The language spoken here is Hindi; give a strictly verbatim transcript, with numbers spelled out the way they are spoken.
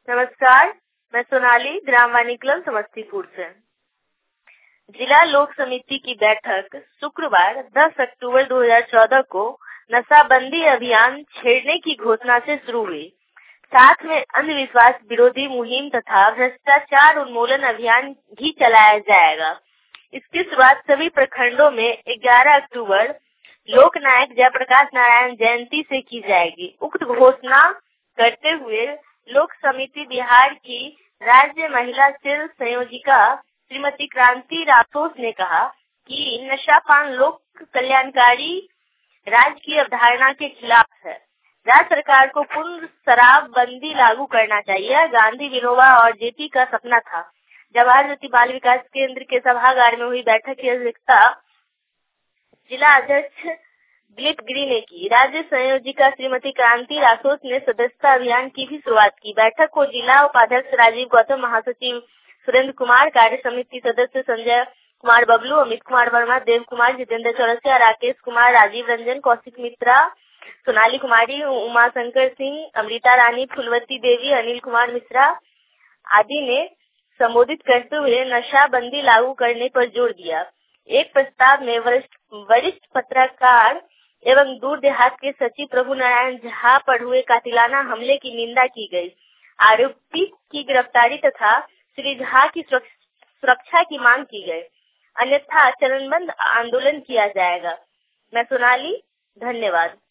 नमस्कार, मैं सोनाली, ग्राम वानी क्लब समस्तीपुर से। जिला लोक समिति की बैठक शुक्रवार दस अक्टूबर दो हज़ार चौदह को नशाबंदी अभियान छेड़ने की घोषणा से शुरू हुई। साथ में अंधविश्वास विरोधी मुहिम तथा भ्रष्टाचार उन्मूलन अभियान भी चलाया जाएगा। इसकी शुरुआत सभी प्रखंडों में ग्यारह अक्टूबर लोक नायक जयप्रकाश नारायण जयंती से की जाएगी। उक्त घोषणा करते हुए लोक समिति बिहार की राज्य महिला सेल संयोजिका श्रीमती क्रांति राठौर ने कहा कि नशापान लोक कल्याणकारी राज्य की अवधारणा के खिलाफ है। राज्य सरकार को पूर्ण शराब बंदी लागू करना चाहिए। गांधी, विनोबा और जेपी का सपना था। जवाहर ज्योति बाल विकास केंद्र के सभागार में हुई बैठक की अध्यक्षता जिला अध्यक्ष दिलीप गिरी ने की। राज्य संयोजिका श्रीमती क्रांति राठौर ने सदस्यता अभियान की भी शुरुआत की। बैठक को जिला उपाध्यक्ष राजीव गौतम, महासचिव सुरेंद्र कुमार, कार्य समिति सदस्य संजय कुमार बबलू, अमित कुमार वर्मा, देव कुमार, जितेंद्र चौरसिया, राकेश कुमार, राजीव रंजन, कौशिक मित्रा, सोनाली कुमारी, उमा शंकर सिंह, अमृता रानी, फुलवती देवी, अनिल कुमार मिश्रा आदि ने संबोधित करते हुए नशा बंदी लागू करने पर जोर दिया। एक प्रस्ताव में वरिष्ठ वरिष्ठ पत्रकार एवं दूर देहात के सचिव प्रभु नारायण झा पर हुए कातिलाना हमले की निंदा की गई। आरोपी की गिरफ्तारी तथा श्री झा की सुरक्षा की मांग की गई, अन्यथा चरणबद्ध आंदोलन किया जाएगा। मैं सोनाली, धन्यवाद।